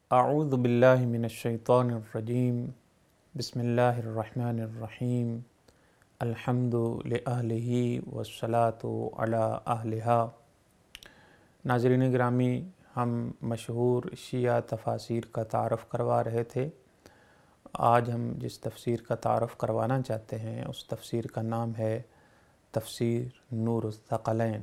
اعوذ باللہ من الشیطان الرجیم بسم اللہ الرحمن الرحیم الحمد لأہلہ والصلاة علی اہلہا۔ ناظرین گرامی، ہم مشہور شیعہ تفاسیر کا تعارف کروا رہے تھے۔ آج ہم جس تفسیر کا تعارف کروانا چاہتے ہیں اس تفسیر کا نام ہے تفسیر نور الثقلین،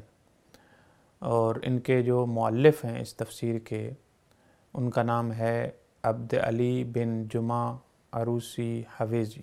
اور ان کے جو مؤلف ہیں اس تفسیر کے، ان کا نام ہے عبد علی بن جمعہ عروسی حویزی،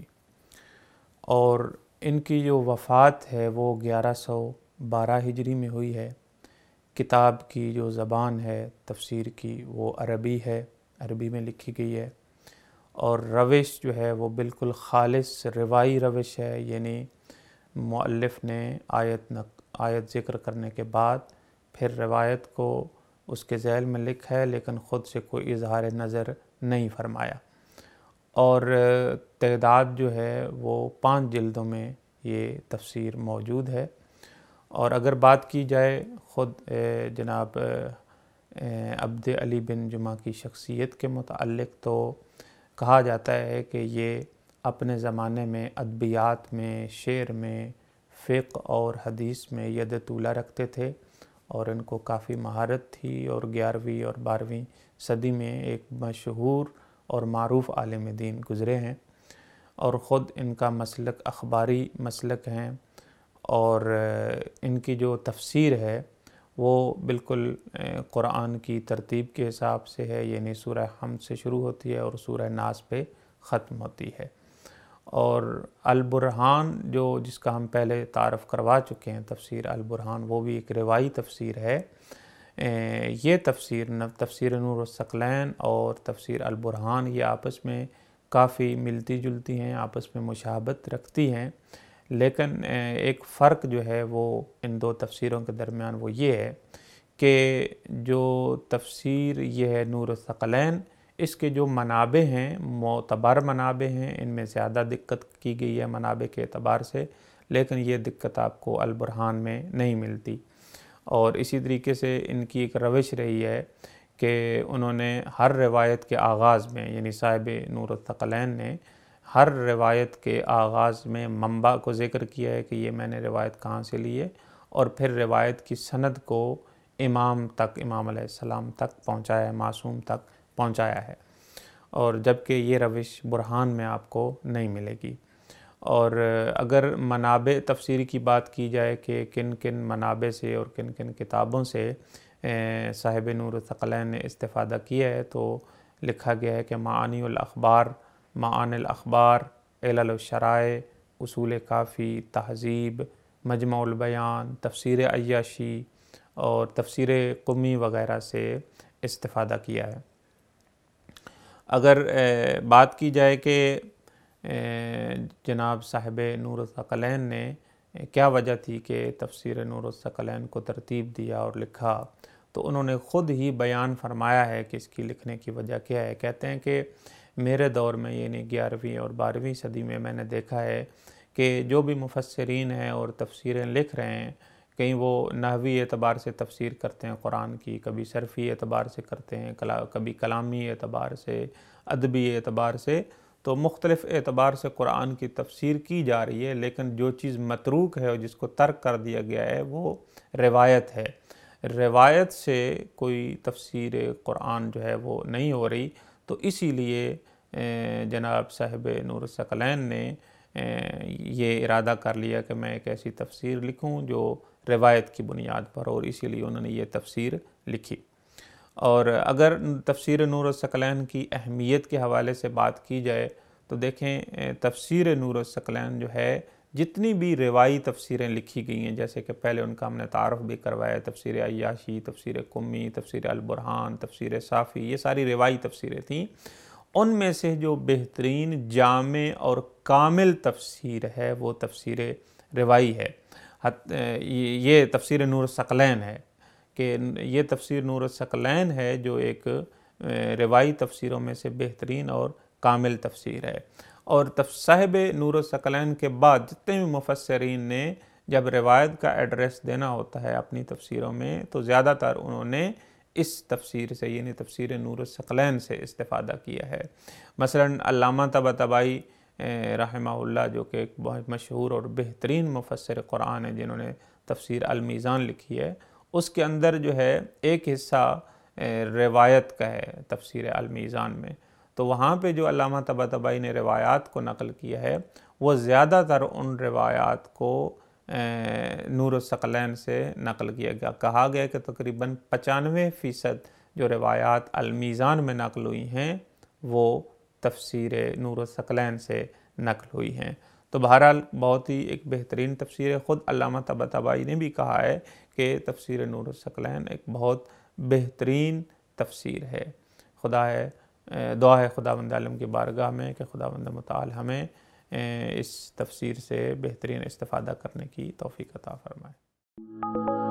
اور ان کی جو وفات ہے وہ 1112 ہجری میں ہوئی ہے۔ کتاب کی جو زبان ہے تفسیر کی وہ عربی ہے، عربی میں لکھی گئی ہے، اور روش جو ہے وہ بالکل خالص روائی روش ہے، یعنی مؤلف نے آیت ذکر کرنے کے بعد پھر روایت کو اس کے ذیل میں لکھا ہے، لیکن خود سے کوئی اظہار نظر نہیں فرمایا، اور تعداد جو ہے وہ 5 جلدوں میں یہ تفسیر موجود ہے۔ اور اگر بات کی جائے خود جناب عبد علی بن جمعہ کی شخصیت کے متعلق، تو کہا جاتا ہے کہ یہ اپنے زمانے میں ادبیات میں، شعر میں، فقہ اور حدیث میں ید طولہ رکھتے تھے، اور ان کو کافی مہارت تھی، اور 11ویں اور 12ویں صدی میں ایک مشہور اور معروف عالم دین گزرے ہیں، اور خود ان کا مسلک اخباری مسلک ہیں، اور ان کی جو تفسیر ہے وہ بالکل قرآن کی ترتیب کے حساب سے ہے، یعنی سورہ حمد سے شروع ہوتی ہے اور سورہ ناس پہ ختم ہوتی ہے۔ اور البرہان جس کا ہم پہلے تعارف کروا چکے ہیں، تفسیر البرہان، وہ بھی ایک روائی تفسیر ہے۔ یہ تفسیر نور الثقلین اور تفسیر البرہان یہ آپس میں کافی ملتی جلتی ہیں، آپس میں مشابہت رکھتی ہیں، لیکن ایک فرق جو ہے وہ ان دو تفسیروں کے درمیان وہ یہ ہے کہ جو تفسیر یہ ہے نور الثقلین، اس کے جو منابع ہیں معتبر منابع ہیں، ان میں زیادہ دقت کی گئی ہے منابع کے اعتبار سے، لیکن یہ دقت آپ کو البرہان میں نہیں ملتی۔ اور اسی طریقے سے ان کی ایک روش رہی ہے کہ انہوں نے ہر روایت کے آغاز میں، یعنی صاحب نور الثقلین نے ہر روایت کے آغاز میں منبع کو ذکر کیا ہے کہ یہ میں نے روایت کہاں سے لی ہے، اور پھر روایت کی سند کو امام علیہ السلام تک پہنچایا ہے، معصوم تک پہنچایا ہے، اور جبکہ یہ روش برہان میں آپ کو نہیں ملے گی۔ اور اگر منابع تفسیر کی بات کی جائے کہ کن کن منابع سے اور کن کن کتابوں سے صاحب نور الثقلین نے استفادہ کیا ہے، تو لکھا گیا ہے کہ معانی الاخبار، علل الشرائع، اصول کافی، تہذیب، مجمع البیان، تفسیر عیاشی اور تفسیر قمی وغیرہ سے استفادہ کیا ہے۔ اگر بات کی جائے کہ جناب صاحب نور الثقلین نے کیا وجہ تھی کہ تفسیر نور الثقلین کو ترتیب دیا اور لکھا، تو انہوں نے خود ہی بیان فرمایا ہے کہ اس کی لکھنے کی وجہ کیا ہے۔ کہتے ہیں کہ میرے دور میں، یعنی 11ویں اور 12ویں صدی میں نے دیکھا ہے کہ جو بھی مفسرین ہیں اور تفسیریں لکھ رہے ہیں، کہیں وہ نحوی اعتبار سے تفسیر کرتے ہیں قرآن کی، کبھی صرفی اعتبار سے کرتے ہیں، کبھی کلامی اعتبار سے، ادبی اعتبار سے، تو مختلف اعتبار سے قرآن کی تفسیر کی جا رہی ہے، لیکن جو چیز متروک ہے اور جس کو ترک کر دیا گیا ہے وہ روایت ہے۔ روایت سے کوئی تفسیر قرآن جو ہے وہ نہیں ہو رہی، تو اسی لیے جناب صاحب نور الثقلین نے یہ ارادہ کر لیا کہ میں ایک ایسی تفسیر لکھوں جو روایت کی بنیاد پر، اور اسی لیے انہوں نے یہ تفسیر لکھی۔ اور اگر تفسیر نور الثقلین کی اہمیت کے حوالے سے بات کی جائے تو دیکھیں، تفسیر نور الثقلین جو ہے، جتنی بھی روائی تفسیریں لکھی گئی ہیں، جیسے کہ پہلے ان کا ہم نے تعارف بھی کروایا، تفسیر عیاشی، تفسیر قمی، تفسیر البرہان، تفسیر صافی، یہ ساری روائی تفسیریں تھیں۔ ان میں سے جو بہترین جامع اور کامل تفسیر ہے وہ تفسیر روائی ہے۔ یہ تفسیر نور الثقلین ہے کہ یہ تفسیر نور الثقلین ہے جو ایک روائی تفسیروں میں سے بہترین اور کامل تفسیر ہے۔ اور صاحب نور الثقلین کے بعد جتنے بھی مفسرین نے جب روایت کا ایڈریس دینا ہوتا ہے اپنی تفسیروں میں، تو زیادہ تر انہوں نے اس تفسیر سے یعنی تفسیر نور الثقلین سے استفادہ کیا ہے۔ مثلاً علامہ طباطبائی رحمہ اللہ جو کہ ایک بہت مشہور اور بہترین مفسر قرآن ہے، جنہوں نے تفسیر المیزان لکھی ہے، اس کے اندر جو ہے ایک حصہ روایت کا ہے تفسیر المیزان میں، تو وہاں پہ جو علامہ طباطبائی نے روایات کو نقل کیا ہے وہ زیادہ تر ان روایات کو نور الثقلین سے نقل کیا گیا۔ کہا گیا کہ تقریباً 95% جو روایات المیزان میں نقل ہوئی ہیں وہ تفسیر نور الثقلین سے نقل ہوئی ہیں۔ تو بہرحال بہت ہی ایک بہترین تفسیر ہے۔ خود علامہ طباطبائی نے بھی کہا ہے کہ تفسیر نور الثقلین ایک بہت بہترین تفسیر ہے۔ دعا ہے خداوند عالم کی بارگاہ میں کہ خداوند متعال ہمیں اس تفسیر سے بہترین استفادہ کرنے کی توفیق عطا فرمائے۔